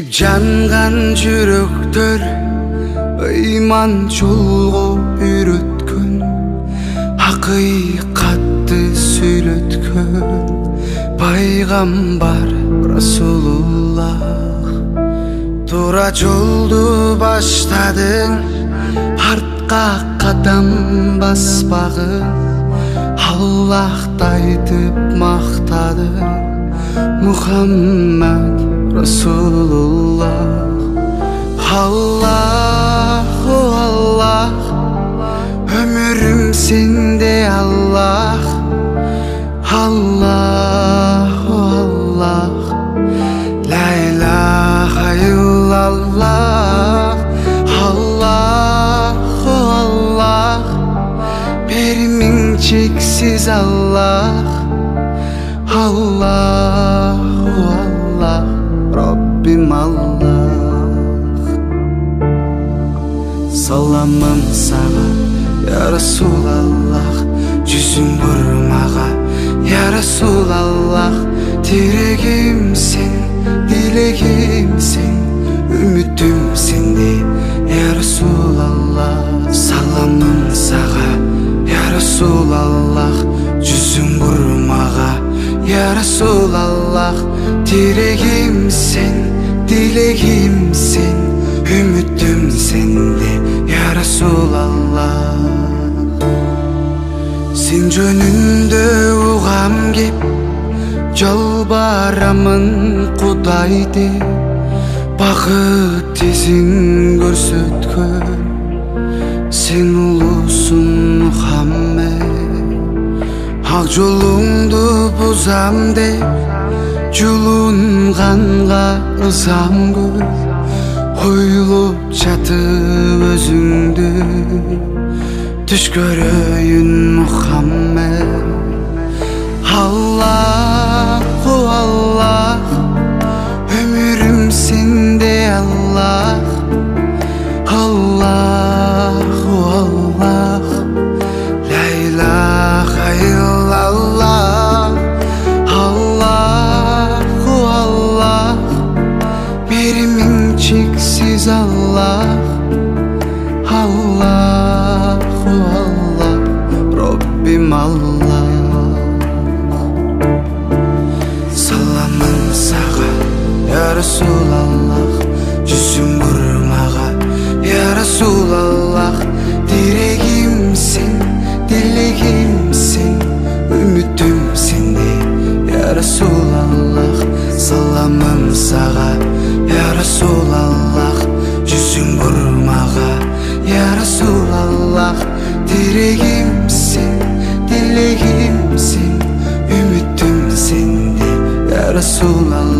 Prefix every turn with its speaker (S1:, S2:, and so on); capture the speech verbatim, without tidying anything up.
S1: жанган жүрөктөр ыйман жолго үйрөткөн, акыйкатты сүйлөткөн пайгамбар Расулуллах. Туура жолду баштадың, артка кадам баспагын, Аллахты айтып мактадың, Мухаммад Расулуллах. Аллаху Аллах, өмүрүм сенде Аллах. Аллаху Аллах, ла илаха иллаллах. Аллаху Аллах, бермиң чексиз Аллах. Аллаху Аллах, Раббим Аллах. Саламым сага, я Расулаллах, жүзүң бурмага, я Расулаллах. Тирегим сен, дилегим сен, үмүтүм сенде, я Расулаллах. Саламым сага, я Расулаллах, жүзүң бурмага, я Расулаллах. Тирегим сен, дилегим сен, үмүтүм сенде, я Расулаллах. Сен жөнүндө угам кеп, жалбарамын Кудай деп, бакыт изин көрсөткөн сен улуусуң Мухаммед. Ак жолуңду бузам деп, жулунганга ызам көп, ойлоп жатып өзүңдү түш көрөйүн Мухаммед. Аллаху Аллах, өмүрүм сенде Аллах. Аллаху Аллах, ла илаха иллаллах. Аллаху Аллах, бермиң чексиз Аллах. Аллаху Аллах, Раббим Аллах. Саламым сага, я Расулаллах, жүзүң бурмага, я Расулаллах. Тирегим сен, дилегим сен, үмүтүм сенде, я Расулаллах. Саламым сага, я Расулаллах, жүзүң бурмага, я Расулаллах. Тирегим сен, дилегим сен, үмүтүм сенде, я Расулаллах.